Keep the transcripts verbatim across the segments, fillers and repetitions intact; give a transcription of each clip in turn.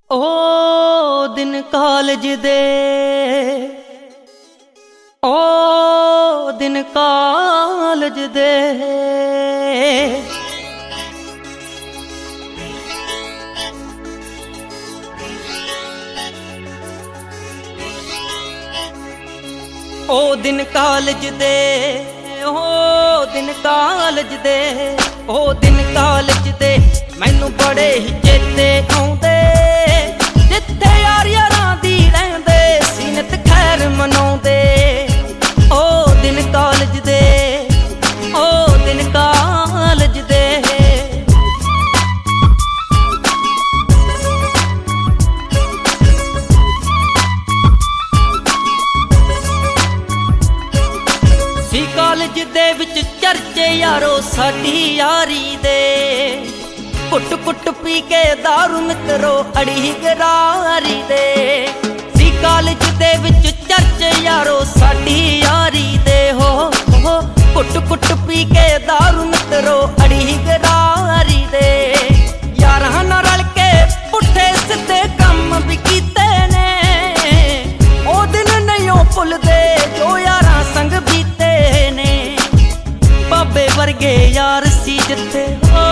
ओ दिन कालज दे, ओ दिन कालज दे, ओ दिन कालज दे, ओ दिन कालज दे, ओ दिन कालज दे मैनू बड़े ही चेते आउंदे जिथे यार यारां दी रहिंदे सीनत खैर मनाउंदे। ओ दिन कालज दे, ओ दिन कालज दे, सी कालज दे विच चर्चे यारो साडी यारी दे, कुट कुट पी के दारू मित्रो अड़ी गरारी दे। सी कालज दे विच चर्चे यारो साडी यारी दे, हो हो कुट कुट पी के दारू मित्रो अड़ी गरारी दे। यारां नाल रल के पुठे सिद्धे कम भी कीते ने, ओ दिन नहीं भुलदे जो यारां संग बीते ने। बाबे वर्गे यार सी जिथे, ओ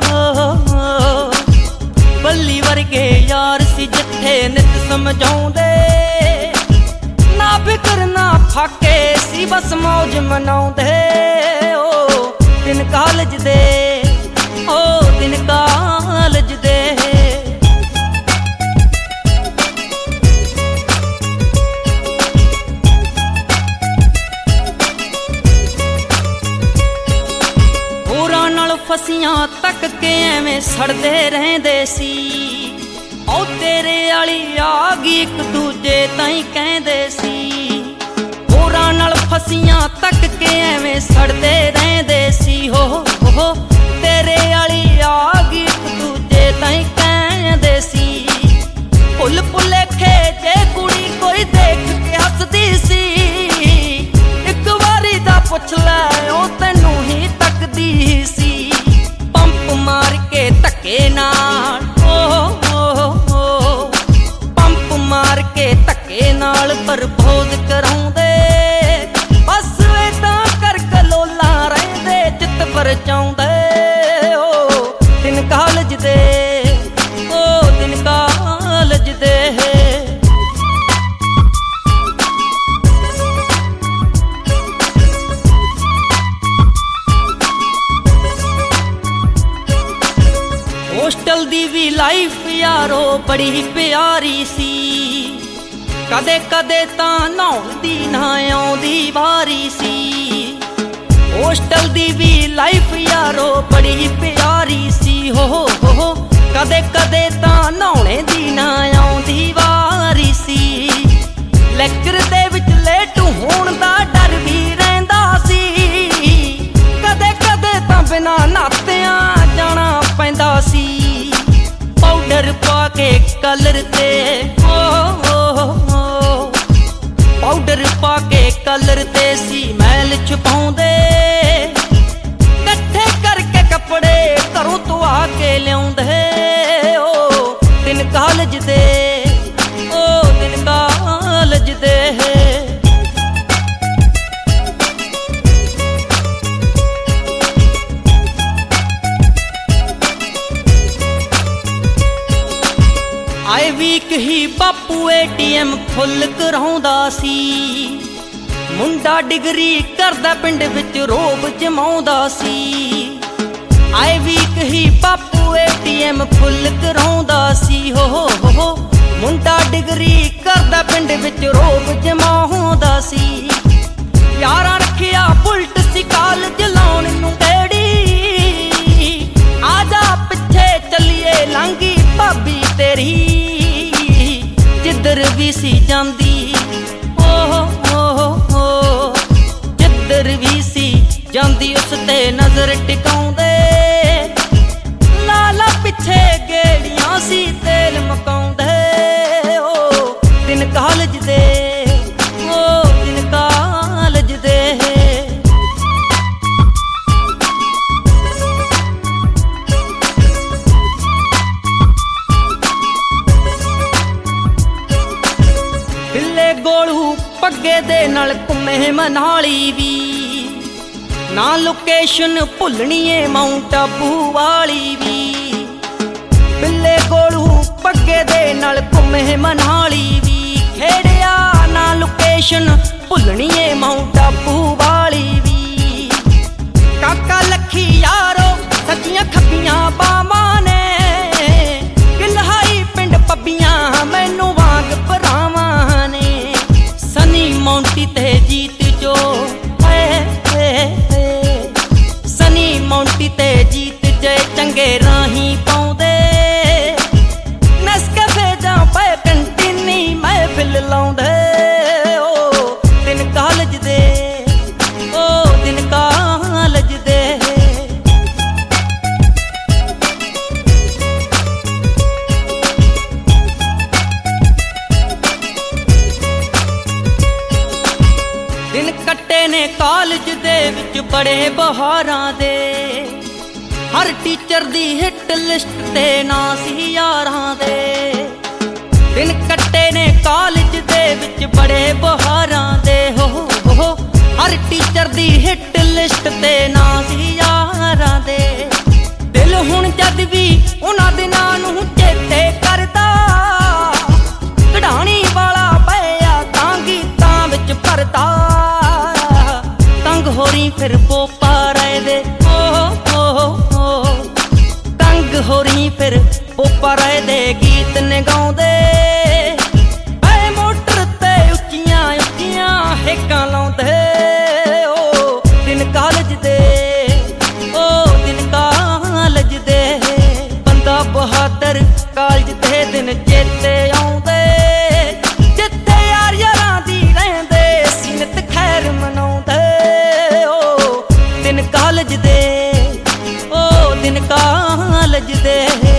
बल्ली वर्गे यार सी जिथे नित समझाउंदे, ना फिकर ना फाके सी बस मौज मनाउंदे। ओ दिन कालज दे, ओ दिन कालज दे, फसियां तक के एवें सड़दे रहंदे सी। ओ तेरे आली आ गई एक दूजे ताईं कहंदे सी। होरां नाल फसियां तक के एवें सड़दे रहंदे सी। हो हो तेरे आली आ गई एक दूजे ताईं कहंदे सी। भुल भुलेखे जे कुड़ी कोई देख के हसदी सी, एक वारी दा पुछ लै ओ तैनू ही तकदी सी। मार के धक्के नाल, ओ, ओ, ओ पंप मार के धक्के नाल बरबोद कराउंदे, बस इदां कर कलोला रहिंदे चित परचाउंदे। ओ दिन कालज दे, ओ दिन कालज दे, होस्टल दी भी लाइफ यारो बड़ी प्यारी सी। कदे कदे तां नहाउण दी ना आउंदी वारी सी। होस्टल दी भी लाइफ यारो बड़ी प्यारी सी। हो हो कदे कदे तां नहाउणे दी ना आउंदी वारी सी। लैक्चर दे विच लेट होण दा डर भी रहिंदा सी। कदे कदे तां बिना नातियां जाना पैंदा सी। पाउडर पा के कलर ते, ओ, ओ, ओ पाउडर पा के कलर ते सी मैल छुपाउंदे, कट्ठे करके कपड़े घरों धुआ के लियाउंदे। ओ दिन कालज दे, ओ दिन कालज दे, आए वीक ही बापू एटीएम फुल कराउंदा सी। मुंडा डिग्री करदा पिंड विच रोब जमाउंदा सी। आए वीक ही बापू एटीएम फुल कराउंदा सी। हो हो मुंडा डिग्री करदा पिंड विच रोब जमाउंदा सी। यारां रखिया बुलट सी कालज लाउण नूं गैड़ी, आजा पिछे चलिए लांगी भाभी तेरी जिधर भी सी जांदी। ओ ओ ओ जिधर भी सी जांदी उस ते नजर टिकाउंदे, लाला पिछे गेड़ियां सी तेल मकाउंदे। ओ दिन कालज दे, ओ दिन कालज दे, ਪੱਗੇ ਦੇ ਨਾਲ ਘੁੰਮੇ ਮਨਾਲੀ ਵੀ ਨਾ ਲੋਕੇਸ਼ਨ ਭੁੱਲਣੀ ਏ ਮਾਊਂਟ ਆਬੂ ਵਾਲੀ ਵੀ ਬਿੱਲੇ ਗੋਲੂ ਪੱਗੇ ਦੇ ਨਾਲ ਘੁੰਮੇ ਮਨਾਲੀ ਵੀ ਖੇੜਿਆ ਨਾ ਲੋਕੇਸ਼ਨ ਭੁੱਲਣੀ ਏ ਮਾਊਂਟ ਆਬੂ ਵਾਲੀ ਵੀ ਕਾਕਾ ਲੱਖੀ ਯਾਰੋ ਸੱਜੀਆਂ ਖੱਬੀਆਂ ਬਾਵਾਂ ਨੇ ਗਿਲਹਾਈ ਪਿੰਡ ਪੱਬੀਆਂ ਮੈਨੂੰ ਵਾਂਗ ਭਰਾਵਾਂ ਨੇ ਸਨੀ ਮੌਂਟੀ ਤੇ ਜੀਤ ਜੋ ਸਨੀ ਮੌਂਟੀ ਤੇ ਜੀਤ ਜੇ ਚੰਗੇ ਰਾਹੀਂ ਪਾਉਂਦੇ ਨੈਸਕੈਫੇ ਜਾਂ ਪਏ ਕੰਟੀਨੀ ਮਹਿਫਿਲ ਲਾਉਂਦੇ ਓ ਦਿਨ ਕਾਲਜ ਦੇ ਓ ਦਿਨ ਕਾਲਜ ਦੇ ਦਿਨ ਕੱਟੇ ਨੇ ਕਾਲਜ ਦੇ ਵਿੱਚ ਬੜੇ ਬਹਾਰਾਂ ਦੇ ਹਰ ਟੀਚਰ ਦੀ ਹਿੱਟ ਲਿਸਟ ਤੇ ਨਾਂ ਸੀ ਯਾਰਾਂ ਦੇ ਦਿਨ ਕੱਟੇ ਨੇ ਕਾਲਜ ਦੇ ਵਿੱਚ ਬੜੇ ਬਹਾਰਾਂ ਦੇ ਹੋ ਹੋ ਹਰ ਟੀਚਰ ਦੀ ਹਿੱਟ ਲਿਸਟ ਤੇ ਨਾਂ ਸੀ ਯਾਰਾਂ ਦੇ ਦਿਲ ਹੁਣ ਜਦ ਵੀ ਉਹਨਾਂ ਦਿਨਾਂ ਨੂੰ ਚੇਤੇ ਕਰਦਾ ਕਢਾਣੀ ਵਾਲਾ ਪਿਆ ਤਾਂ ਗੀਤਾਂ ਵਿੱਚ ਭਰਦਾ ਤੰਗ ਹੋਰੀ ਫਿਰ ਪੋਪਾ ਰਾਏ ਦੇ ਤੰਗ ਹੋਰੀ ਫਿਰ ਪੋਪਾ ਰਾਏ ਦੇ ਗੀਤ ਨੇ ਗਾਉਂਦੇ ਐ ਮੋਟਰ ਤੇ ਉੱਚੀਆਂ ਉੱਚੀਆਂ ਹੇਕਾਂ ਲਾਉਂਦੇ ਓ ਦਿਨ ਕਾਲਜ ਦੇ ਓ ਦਿਨ ਕਾਲਜ ਦੇ ਬੰਦਾ ਬਹਾਦਰ ਕਾਲਜ ਦੇ ਦਿਨ ਚੇਤੇ ਆਉਂਦੇ ਜਿੱਥੇ ਯਾਰ ਯਾਰਾਂ ਦੀ ਰਹਿੰਦੇ ਸੀਨਤ ਖੈਰ ਮਨਾਉਂਦੇ ਓ ਦਿਨ ਕਾਲਜ ਦੇ ਓ ਦਿਨ ਕਾਲਜ ਦੇ